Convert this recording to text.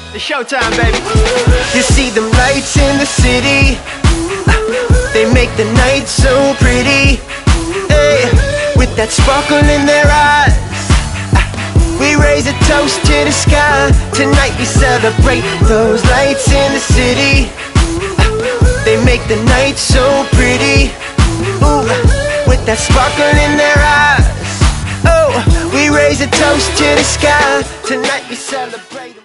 It's showtime, baby. You see them lights in the city, they make the night so pretty. Hey, with that sparkle in their eyes, we raise a toast to the sky. Tonight we celebrate those lights in the city, they make the night so pretty. Ooh, with that sparkle in their eyes, oh, we raise a toast to the sky. Tonight we celebrate.